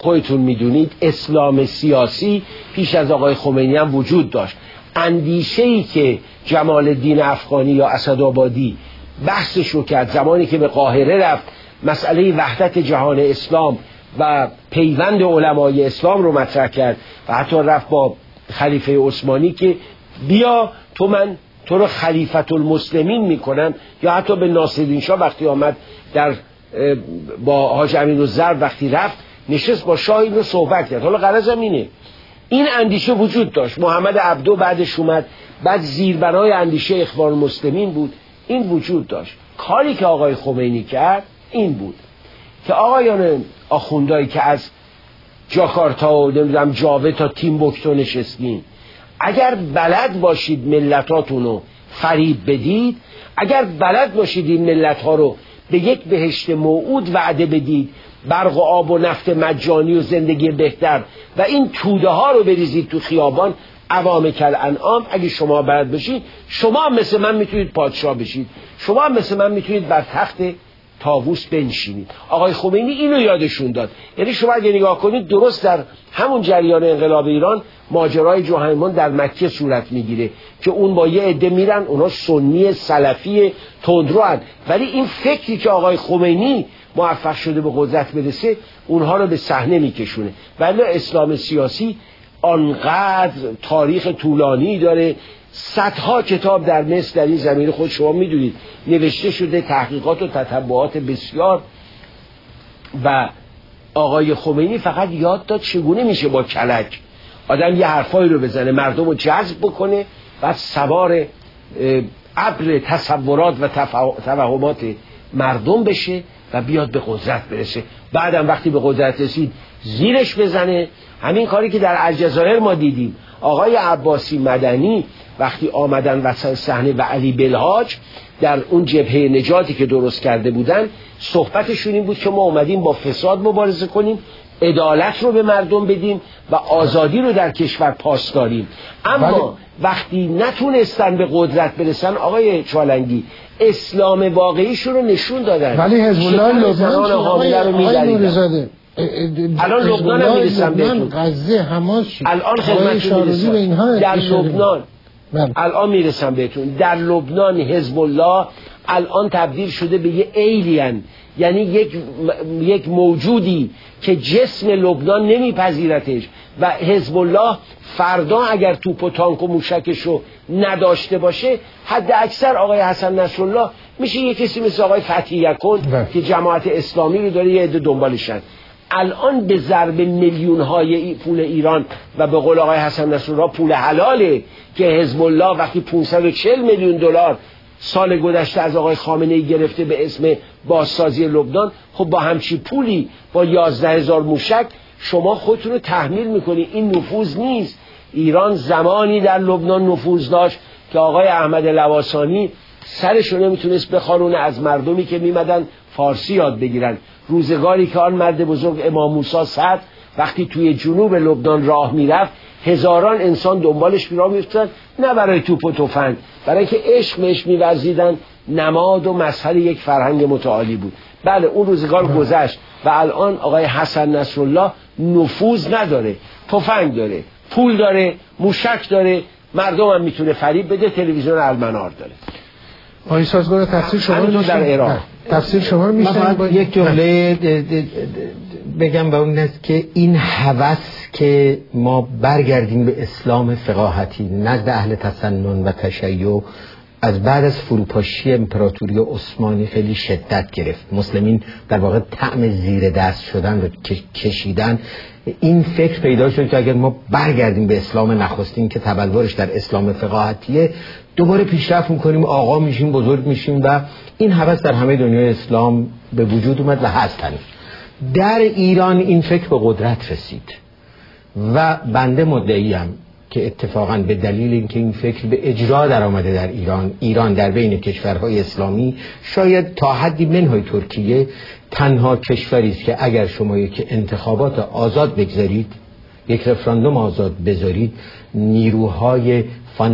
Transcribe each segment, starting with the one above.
خودتون میدونید اسلام سیاسی پیش از آقای خمینی هم وجود داشت. اندیشه‌ای که جمال الدین افغانی یا اسدآبادی بحثش رو کرد زمانی که به قاهره رفت، مسئله وحدت جهان اسلام و پیوند علمای اسلام رو مطرح کرد و حتی رفت با خلیفه عثمانی که بیا من تو رو خلیفت المسلمین میکنم، یا حتی به ناصرالدین شاه وقتی آمد در با حاج امین‌الظرف وقتی رفت نشست با شاه اینو صحبت کرد. حالا غرضم اینه این اندیشه وجود داشت. محمد عبدو بعدش اومد، بعد زیربنای اندیشه اخوان المسلمین بود، این وجود داشت. کاری که آقای خمینی کرد این بود که آقایان آخوندایی که از جاکارتا و نمیدونم جاوه تا تیمبوکتو نشستین، اگر بلد باشید ملتاتون رو فریب بدید، اگر بلد باشید این ملت ها رو به یک بهشت موعود وعده بدید، برق و آب و نفت مجانی و زندگی بهتر و این توده ها رو بریزید تو خیابان، عوام کل انعام، اگه شما بلد باشید شما هم مثل من میتونید پادشاه بشید، شما هم مثل من میتونید بر تخت طاووس بنشینید. آقای خمینی اینو یادشون داد. یعنی شما اگه نگاه کنید درست در همون جریان انقلاب ایران ماجرای جهنمان در مکه صورت میگیره که اون با یه عده میرن، اونا سنی سلفی تندروان، ولی این فکری که آقای خمینی موفق شده به قدرت برسه اونها رو به صحنه میکشونه. ولی اسلام سیاسی آنقدر تاریخ طولانی داره، صدها کتاب در مصر در این زمینه خود شما میدونید نوشته شده، تحقیقات و تتبعات بسیار، و آقای خمینی فقط یاد داد چگونه میشه با کلک آدم یه حرفایی رو بزنه، مردم رو جذب بکنه، بعد سوار ابر تصورات و توهمات مردم بشه و بیاد به قدرت برسه. بعدم وقتی به قدرت رسید زیرش بزنه. همین کاری که در الجزایر ما دیدیم، آقای عباسی مدنی وقتی آمدن وسط صحنه و علی بلحاج در اون جبهه نجاتی که درست کرده بودن، صحبتشون این بود که ما اومدیم با فساد مبارزه کنیم، عدالت رو به مردم بدیم و آزادی رو در کشور پاس داریم. اما وقتی نتونستن به قدرت برسن آقای چالنگی اسلام واقعیشون رو نشون دادن. ولی حزب الله لبنان حامله رو می‌دریدن. الان لبنان هم میرسم بهتون، غزه، حماس، الان خدمتتون میرسم در لبنان، الان میرسم بهتون در لبنان حزب الله الان تبدیل شده به یه ایلین، یعنی یک موجودی که جسم لبنان نمیپذیرتش و حزب الله فردا اگر توپ و تانک و موشکش رو نداشته باشه حد اکثر آقای حسن نصرالله میشه یه کسی مثل آقای فتحی یکن که جماعت اسلامی رو داره یه عده دنبالشن. الان به ضرب میلیون های پول ایران و به قول آقای حسن نصرالله پول حلاله که حزب الله وقتی 540 میلیون دلار سال گذشته از آقای خامنه‌ای گرفته به اسم بازسازی لبنان، خب با همچی پولی با 11,000 موشک شما خودتون رو تحمیل میکنی. این نفوذ نیست. ایران زمانی در لبنان نفوذ داشت که آقای احمد لواسانی سرش رو نمیتونست بخارونه از مردمی که میمدن فارسی یاد بگیرن. روزگاری که آن مرد بزرگ امام موسی سعد وقتی توی جنوب لبنان راه میرفت هزاران انسان دنبالش راه میفتن، نه برای توپ و تفنگ، برای اینکه عشق می‌ورزیدن. نماد و مظهر یک فرهنگ متعالی بود. بله اون روزگار گذشت و الان آقای حسن نصرالله نفوذ نداره، تفنگ داره، پول داره، موشک داره، مردم هم میتونه فریب بده، تلویزیون المنار داره. آقای سازگار تفسیر شما رو در عراق تفسیر شما رو میشنم. با یک جمله بگم و اون است که این هوس که ما برگردیم به اسلام فقاهتی نزد اهل تسنن و تشیع از بعد از فروپاشی امپراتوری عثمانی خیلی شدت گرفت. مسلمین در واقع طعم زیر دست شدن رو کشیدن. این فکر پیدا شد که اگر ما برگردیم به اسلام نخستین که تبلورش در اسلام فقاهتیه، دوباره پیشرفت میکنیم، آقا میشیم، بزرگ میشیم و این هوس در همه دنیای اسلام به وجود اومد و هست هنوز. در ایران این فکر به قدرت رسید و بنده مدعیم که اتفاقا به دلیل اینکه این فکر به اجرا در آمده در ایران در بین کشورهای اسلامی شاید تا حدی منهای ترکیه تنها کشوری است که اگر شما یک انتخابات آزاد بگذارید، یک رفراندوم آزاد بذارید، نیروهای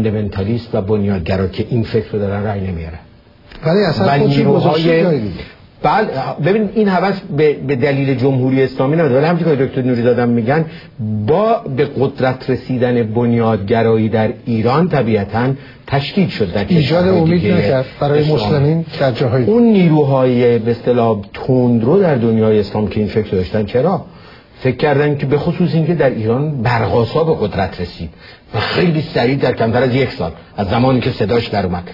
فاندامنتالیست و بنیادگرا که این فکر رو دارن رأی نمیارن. ولی اصلا نیروهای بله ببین این هوس به دلیل جمهوری اسلامی نبود، ولی همونطور که دکتر نوری‌زاده میگن با به قدرت رسیدن بنیادگرایی در ایران طبیعتاً تشکیل شد در ایجاد امید نکرد برای مسلمین در جاهای اون نیروهای به اصطلاح تندرو در دنیای اسلام که این فکر داشتن. چرا فکر کردن که به خصوص اینکه در ایران برقاسا به قدرت رسید و خیلی سریع در کمتر از 1 سال از زمانی که صداش در اومد،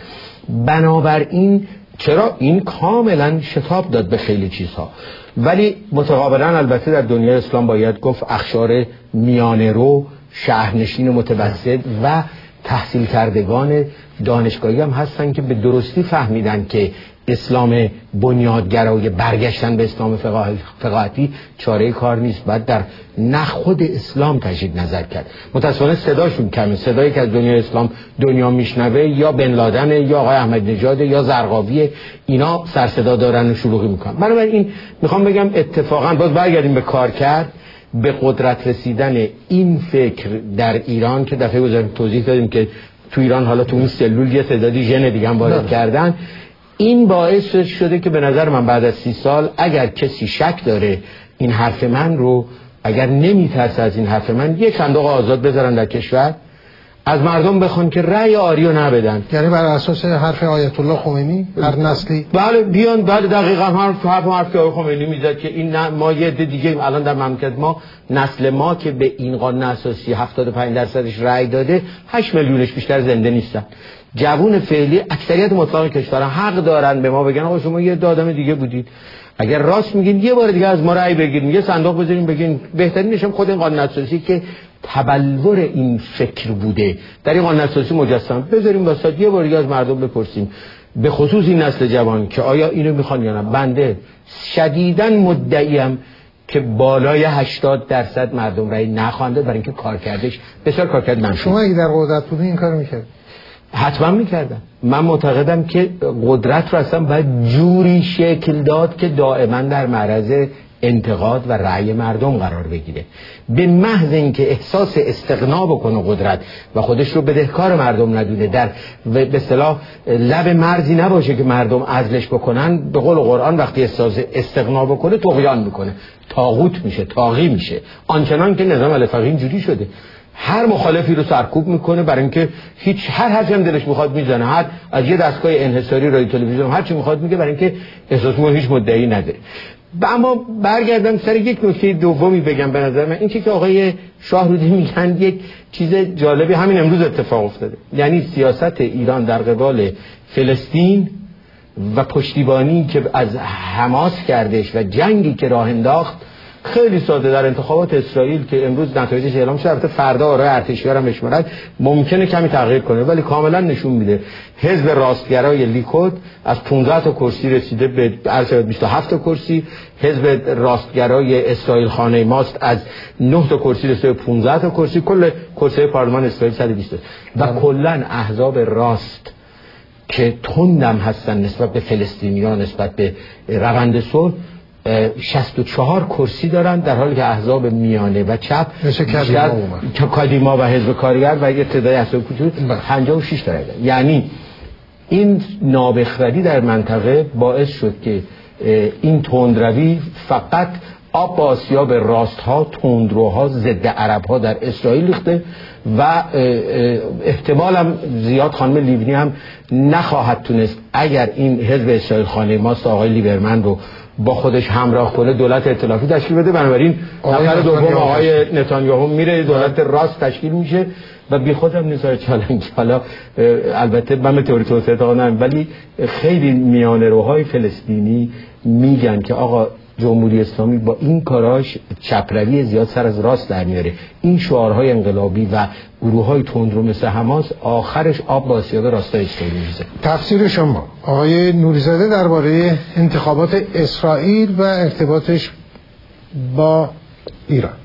بنابراین چرا این کاملا شتاب داد به خیلی چیزها. ولی متقابلا البته در دنیای اسلام باید گفت اخشار میانه رو، شهرنشین متوسط و تحصیل کردگان دانشگاهی هم هستن که به درستی فهمیدن که اسلام بنیادگرای برگشتن به اسلام فقاهتی چاره کار نیست، باید در نه خود اسلام تجدید نظر کرد. متأسفانه صداشون کمه، صدایی که از دنیای اسلام دنیا میشنوه یا بن لادن یا آقای احمد نژاد یا زرقاوی، اینا سر صدا دارن و شلوغی میکنن. بنابراین میخوام بگم اتفاقا باز برگردیم به کار کرد، به قدرت رسیدن این فکر در ایران که دفعه گذشته توضیح دادیم که تو ایران حالا تو اون سلول یه تعدادی ژن دیگه هم وارد کردن، این باعث شده که به نظر من بعد از 30 سال اگر کسی شک داره این حرف من رو، اگر نمیترسه از این حرف من، یک صندوق آزاد بذارن در کشور، از مردم بخوان که رأی آری رو نبدن. یعنی بر اساس حرف آیت الله خمینی هر نسلی بله بیان بعد دقیقاً حرف آیت خمینی میزد که این ما یه عده دیگه الان در مملکت ما نسل ما که به این قانون اساسی 75% رأی داده 8 میلیونش بیشتر زنده نیستن. جوون فعلی اکثریت مطلق کشورها حق دارن به ما بگن آقا شما یه آدم دیگه بودید، اگر راست میگین یه بار دیگه از ما رأی بگیرین، یه صندوق بذارین بگین. بهترینش هم خود این قانون اساسی که تبلور این فکر بوده در این قانون اساسی مجسم بذاریم واسه یه بار دیگه از مردم بپرسیم، به خصوص این نسل جوان که آیا اینو میخوان یا نه. بنده شدیداً مدعیم که بالای 80% مردم رأی نخوانده، برای اینکه کارکردش بسیار کارکرد منفی. شما اگه در قدرت بودین این کارو میکرد؟ حتما میکردم. من معتقدم که قدرت رو اصلا باید جوری شکل داد که دائما در معرض انتقاد و رأی مردم قرار بگیره. به محض اینکه احساس استغنا بکنه قدرت و خودش رو بدهکار مردم ندونه، در به اصطلاح لب مرزی نباشه که مردم عزلش بکنن، به قول قرآن وقتی احساس استغنا بکنه طغیان میکنه، طاغوت میشه، طاغی میشه. آنچنان که نظام الفقیه اینجوری شده، هر مخالفی رو سرکوب میکنه برای اینکه هیچ هر حرفی هم دلش میخواد میزنه، هر از یه دستگاه انحصاری رادیو تلویزیون هر چی میخواد میگه، برای اینکه احساس ما هیچ مدعی نداره. اما برگردم سر یک نکته دومی بگم. به نظر من این که آقای شاهرودی میگن یک چیز جالبی همین امروز اتفاق افتاده، یعنی سیاست ایران در قبال فلسطین و پشتیبانی که از حماس کردش و جنگی که راه انداخت خیلی ساده. در انتخابات اسرائیل که امروز نتایجش اعلام شد، البته فردا آرای ارتشیار هم بشمارد، ممکنه کمی تغییر کنه، ولی کاملا نشون میده حزب راستگرای لیکود از 15 تا کرسی رسیده به 27 تا کرسی، حزب راستگرای اسرائیل خانه ماست از 9 تا کرسی رسیده به 15 تا کرسی، کل کرسی پارلمان اسرائیل 120 و کلا احزاب راست که تندم هستن نسبت به فلسطینیان، نسبت به روند صلح، 64 کرسی دارن، در حالی که احزاب میانه و چپ کادیما و حزب کارگر و یه تعداد احزاب کوچولو 56 دارن. یعنی این نابخردی در منطقه باعث شد که این تندروی فقط آب با آسیاب راستها، تندروها، ضد عربها در اسرائیل ریخته و احتمالم زیاد خانم لیبنی هم نخواهد تونست اگر این حزب اسرائیل خانه ماست آقای لیبرمن رو با خودش همراه کنه دولت ائتلافی تشکیل بده. بنابراین نفر دوم آقای نتانیاهو میره، دولت راست تشکیل میشه و بی خودم نزار چالنگ. حالا البته من به تئوری توسعه اعتقاد ندارم، ولی خیلی میانه روهای فلسطینی میگن که آقا جمهوری اسلامی با این کاراش چپروی زیاد سر از راست در میاره. این شعارهای انقلابی و گروه‌های تندرو مثل حماس آخرش آب با آسیاب راستای اسرائیل میریزه. تفسیر شما آقای نوری‌زاده درباره انتخابات اسرائیل و ارتباطش با ایران؟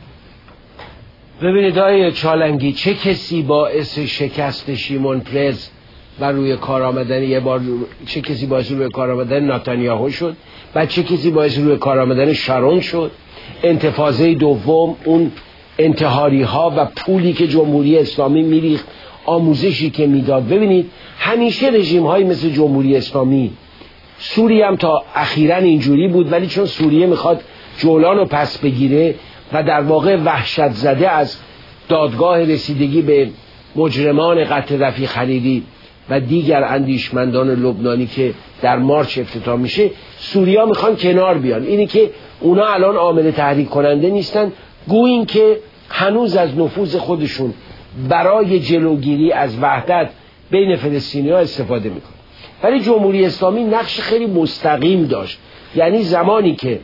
ببینید آقای چالنگی، چه کسی باعث شکست شیمون پرز و روی کار آمدن یه بار، چه کسی باعث روی کار آمدن نتانیاهو شد و چه کسی باعث روی کار آمدن شارون شد؟ انتفاضه دوم، اون انتحاری ها و پولی که جمهوری اسلامی میریخت، آموزشی که میداد. ببینید همیشه رژیم های مثل جمهوری اسلامی سوریه هم تا اخیراً اینجوری بود، ولی چون سوریه میخواد جولان رو پس بگیره و در واقع وحشت زده از دادگاه رسیدگی به مجرمان قتل رفیق خلیلی و دیگر اندیشمندان لبنانی که در مارچ افتتاح میشه، سوریا میخوان کنار بیان. اینی که اونا الان عامل تحریک کننده نیستن، گویین که هنوز از نفوذ خودشون برای جلوگیری از وحدت بین فلسطینی‌ها استفاده میکنن. ولی جمهوری اسلامی نقش خیلی مستقیم داشت. یعنی زمانی که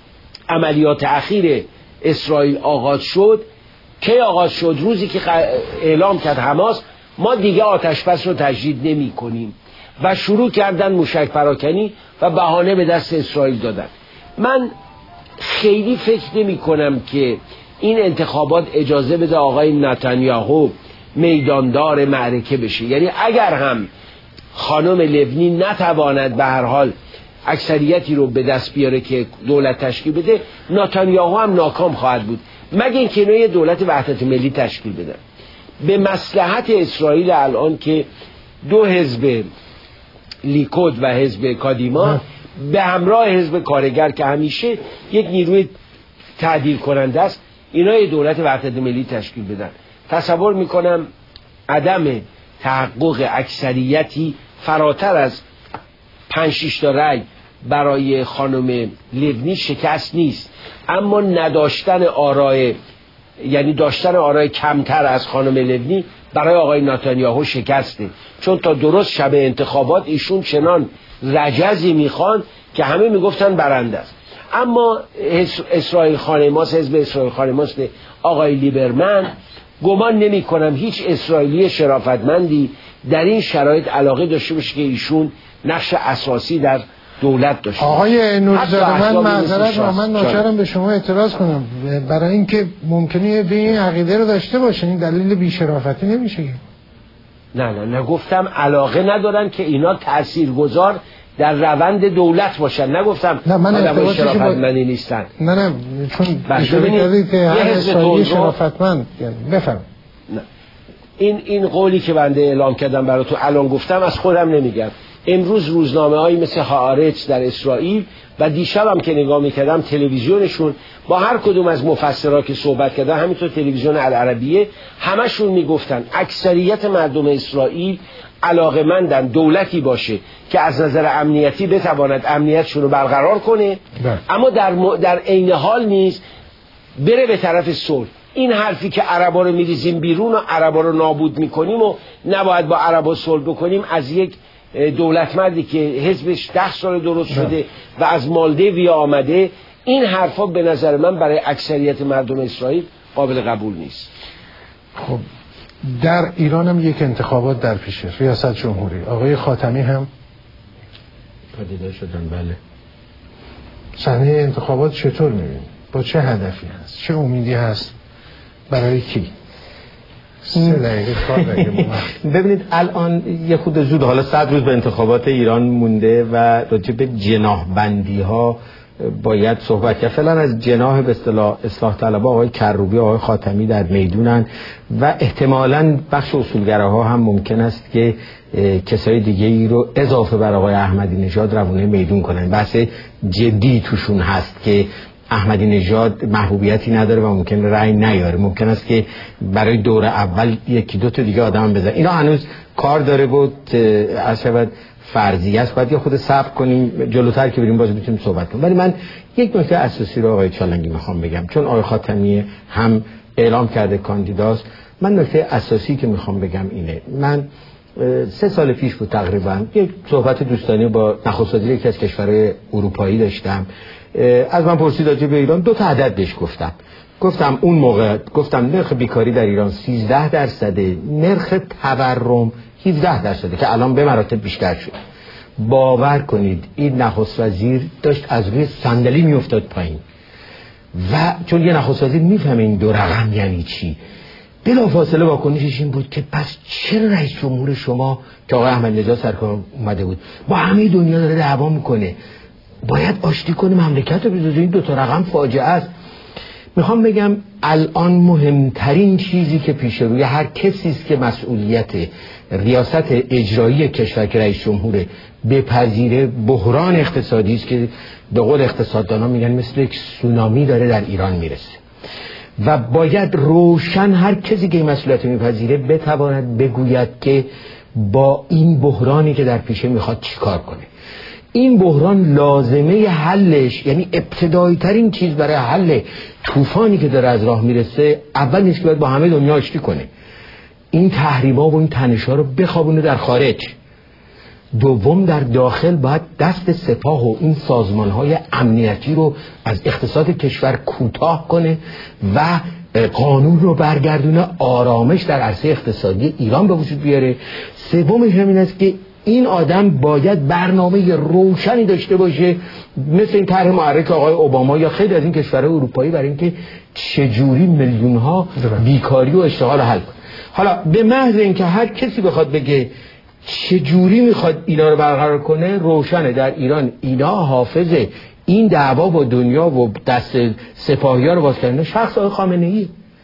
عملیات اخیر اسرائیل آغاز شد، کی آغاز شد؟ روزی که اعلام کرد حماس ما دیگه آتشبس رو تجدید نمی کنیم و شروع کردن موشک پراکنی و بهانه به دست اسرائیل دادن. من خیلی فکر نمی کنم که این انتخابات اجازه بده آقای نتانیاهو میداندار معرکه بشه. یعنی اگر هم خانم لبنی نتواند به هر حال اکثریتی رو به دست بیاره که دولت تشکیل بده، نتانیاهو هم ناکام خواهد بود، مگه اینکه اینا یه دولت وحدت ملی تشکیل بدن. به مصلحت اسرائیل الان که دو حزب لیکود و حزب کادیما به همراه حزب کارگر که همیشه یک نیروی تعدیل کننده است، اینا یه دولت وحدت ملی تشکیل بدن. تصور میکنم عدم تحقق اکثریتی فراتر از 5-6 تا رأی برای خانم لبنی شکست نیست، اما نداشتن آرای، یعنی داشتن آرای کمتر از خانم لبنی برای آقای نتانیاهو شکسته. چون تا درست شب انتخابات ایشون چنان رجزی میخوان که همه میگفتن برنده است. اما اسرائیل خانماس، حزب اسرائیل خانماس آقای لیبرمن، گمان نمی کنم هیچ اسرائیلی شرافتمندی در این شرایط علاقه داشته باشه که ایشون نقش اساسی در دولت داشته. آقای نورزاده، من معذرت من ناچارم به شما اعتراض کنم، برای اینکه ممکنه به این عقیده رو داشته باشن این دلیل بی‌شرافتی نمیشه. نه گفتم علاقه ندارن که اینا تاثیرگذار در روند دولت باشن. نگفتم آدمای شرافتمندی نیستن. نه چون اشاره کردید که هر اسرائیلی شرافتمند، یعنی بفهم. نه این قولی که بنده اعلام کردم براتون الان گفتم از خودم نمیگم. امروز روزنامه‌هایی مثل هآرتس در اسرائیل و دیشبم که نگاه می‌کردم تلویزیونشون با هر کدوم از مفسرها که صحبت کردن، همینطور تلویزیون العربیه، همشون میگفتن اکثریت مردم اسرائیل علاقه‌مندن دولتی باشه که از نظر امنیتی بتواند امنیتشون رو برقرار کنه، اما در عین حال نیست بره به طرف صلح. این حرفی که عربا رو میریزیم بیرون و عربا رو نابود میکنیم و نباید با عربا صلح بکنیم، از یک دولتمندی که حزبش 10 سال درست شده و از مالدیویا آمده، این حرفا به نظر من برای اکثریت مردم اسرائیل قابل قبول نیست. خب در ایران هم یک انتخابات در پیشه، ریاست جمهوری. آقای خاتمی هم پدیدار شدن. بله. صحنه انتخابات چطور می‌بینید؟ با چه هدفی هست؟ چه امیدی هست؟ برای کی؟ 3 دقیقه کار ببینید الان یه خود زود، حالا 100 روز به انتخابات ایران مونده و راجع به جناح بندی ها باید صحبت کرد. فعلا از جناح به اصطلاح اصلاح طلبها آقای کروبی و آقای خاتمی در میدونن و احتمالاً بخش اصولگراها هم ممکن است که کسای دیگه ای رو اضافه بر آقای احمدی نژاد روونه میدون کنن. بحث جدی توشون هست که احمدی نژاد محبوبیتی نداره و ممکن رأی نیاره، ممکن است که برای دور اول 1-2 تا دیگه آدم بزنه. اینا هنوز کار داره بود، از شود فرضیه است، باید یه خود صبر کنیم، جلوتر که بریم باز میتونیم صحبت کنیم. ولی من یک نکته اساسی رو آقای چالنگی میخوام بگم، چون آقای خاتمی هم اعلام کرده کاندیداست. من نکته اساسی که میخوام بگم اینه، من 3 سال پیش بود تقریبا یک صحبت دوستانه با نخست وزیر یکی از کشورهای اروپایی داشتم. از من پرسید راجع به ایران، 2 تا عدد بهش گفتم اون موقع گفتم نرخ بیکاری در ایران 13%، نرخ تورم 17% که الان به مراتب بیشتر شد. باور کنید این نخست وزیر داشت از روی صندلی میافتاد پایین و چون یه نخست وزیر میفهمه این 2 رقم یعنی چی، بلافاصله واکنشش این بود که پس چرا رئیس جمهور شما که آقای احمدی نژاد سرکار اومده بود با همه دنیا داره دعوا میکنه، باید آشتی کنه مملکت رو بذاره؟ این 2 تا رقم فاجعه است. میخوام بگم الان مهمترین چیزی که پیش روی هر کسی است که مسئولیت ریاست اجرایی کشور که رئیس جمهور بپذیره بحران اقتصادی است که به قول اقتصاددانا میگن مثل یک سونامی داره در ایران میرسه و باید روشن هر کسی که این مسئولیت میپذیره بتواند بگوید که با این بحرانی که در پیشه میخواد چیکار کنه. این بحران لازمه حلش، یعنی ابتدایی ترین چیز برای حل طوفانی که داره از راه میرسه، اول نیست که باید با همه دنیا آشتی کنه، این تحریما و این تنش‌ها رو بخوابونه در خارج. دوم در داخل باید دست سپاه و این سازمان‌های امنیتی رو از اقتصاد کشور کوتاه کنه و قانون رو برگردونه، آرامش در عرصه اقتصادی ایران به وجود بیاره. سومش همین است که این آدم باید برنامه روشنی داشته باشه، مثل این طرح محرک آقای اوباما یا خیلی از این کشورهای اروپایی، برای اینکه چجوری میلیون‌ها بیکاری و اشتغال حل کنه. حالا به محض اینکه هر کسی بخواد بگه چجوری میخواد اینا رو برقرار کنه، روشنه در ایران اینا حافظ این دعوا با دنیا و دست سپاهیان رو باز کردن شخص آقای خامنه‌ای.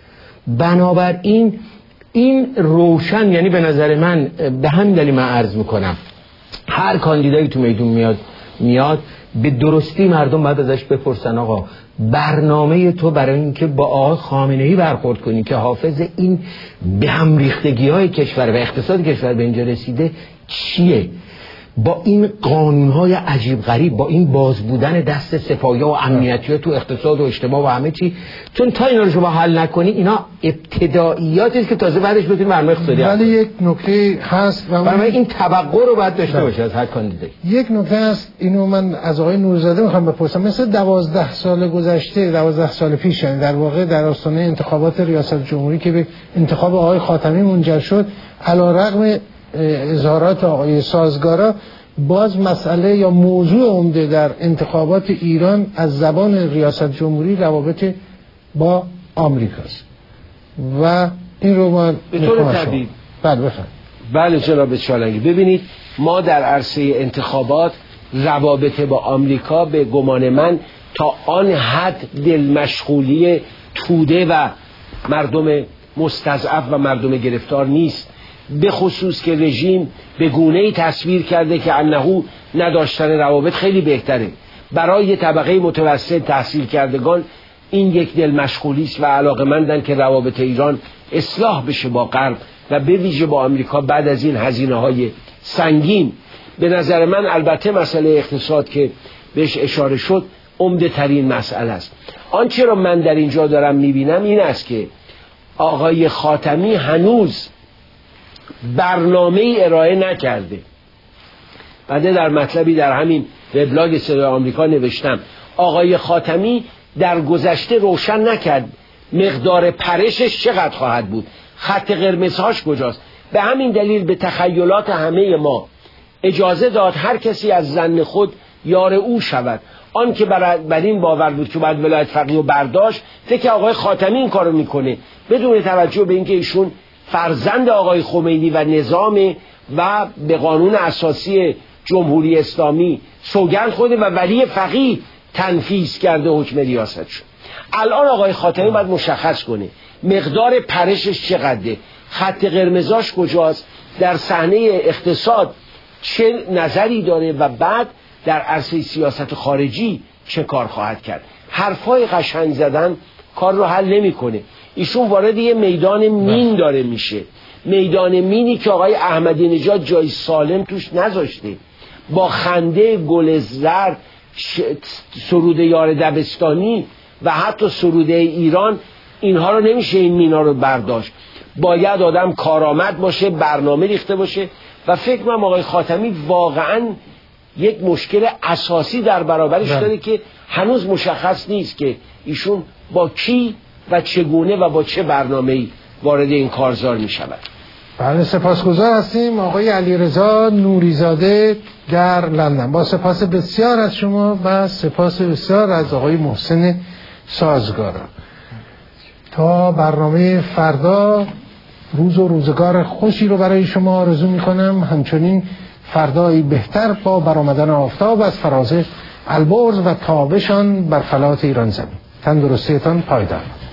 بنابراین این روشن، یعنی به نظر من به همین دلیل من عرض میکنم هر کاندیدایی تو میدون میاد به درستی مردم باید ازش بپرسن آقا برنامه تو برای اینکه با آقای خامنه‌ای برخورد کنی که حافظ این به هم ریختگی‌های کشور و اقتصاد کشور به اینجا رسیده چیه؟ با این قانون‌های عجیب غریب، با این باز بودن دست سپاهی‌ها و امنیتی‌ها تو اقتصاد و اجتماع و همه چی، چون تا اینا رو شما حل نکنی اینا ابتداییاتی است که تازه بعدش بتونید برنامه اقتصادی ولی یک نکته هست و برای این توقع رو باید داشته باشه از هر کاندیدایی. یک نکته هست، اینو من از آقای نورزاده میخوام بپرسم. مثل 12 سال گذشته، 12 سال پیش، یعنی در واقع در آستانه انتخابات ریاست جمهوری که به انتخاب آقای خاتمی منجر شد، علیرغم اظهارات آقای سازگارا، باز مسئله یا موضوع عمده در انتخابات ایران از زبان ریاست جمهوری روابط با آمریکاست و این رو ما به طور طبیعی بله جناب چالنگی. ببینید ما در عرصه انتخابات روابط با آمریکا به گمان من تا آن حد دلمشغولی توده و مردم مستضعف و مردم گرفتار نیست، به خصوص که رژیم به گونه‌ای تصویر کرده که انه نداشتن روابط خیلی بهتره. برای طبقه متوسط تحصیل کردگان این یک دل مشغولی است و علاقه‌مندن که روابط ایران اصلاح بشه با غرب و به ویژه با آمریکا بعد از این هزینه‌های سنگین. به نظر من البته مسئله اقتصاد که بهش اشاره شد عمده ترین مسئله است. آنچه را من در اینجا دارم می‌بینم این است که آقای خاتمی هنوز برنامه ارائه نکرده. بعد در مطلبی در همین وبلاگ صدای آمریکا نوشتم آقای خاتمی در گذشته روشن نکرد مقدار پرشش چقدر خواهد بود، خط قرمزهاش کجاست. به همین دلیل به تخیلات همه ما اجازه داد هر کسی از ظن خود یار او شود. آن که بر این باور بود که باید ولایت فقیه و برداشت، فکر آقای خاتمی این کارو میکنه بدون توجه به اینکه ایشون فرزند آقای خمینی و نظام و به قانون اساسی جمهوری اسلامی سوگند خورده و ولی فقیه تنفیذ کرده حکم ریاست شد. الان آقای خاتمی باید مشخص کنه مقدار پرشش چقدره، خط قرمزاش کجاست، در صحنه اقتصاد چه نظری داره و بعد در عرصه سیاست خارجی چه کار خواهد کرد. حرفای قشنگ زدن کار رو حل نمیکنه. ایشون وارد یه میدان مین داره میشه، میدان مینی که آقای احمدی نژاد جای سالم توش نذاشته. با خنده گل زرد، سرود یار دبستانی و حتی سرود ایران، اینها رو نمیشه این مینا رو برداشت. باید آدم کارآمد باشه، برنامه ریخته باشه و فکر کنم آقای خاتمی واقعاً یک مشکل اساسی در برابرش داره که هنوز مشخص نیست که ایشون با کی و چگونه و با چه برنامه‌ای وارد این کارزار می شود. بله سپاسگزار هستیم آقای علیرضا نوریزاده در لندن. با سپاس بسیار از شما و سپاس بسیار از آقای محسن سازگارا. تا برنامه فردا روز و روزگار خوشی رو برای شما آرزو می کنم، همچنین فردایی بهتر با برآمدن آفتاب از فراز البرز و تابشان بر فلات ایران زمین. تندرستیتان پایدار.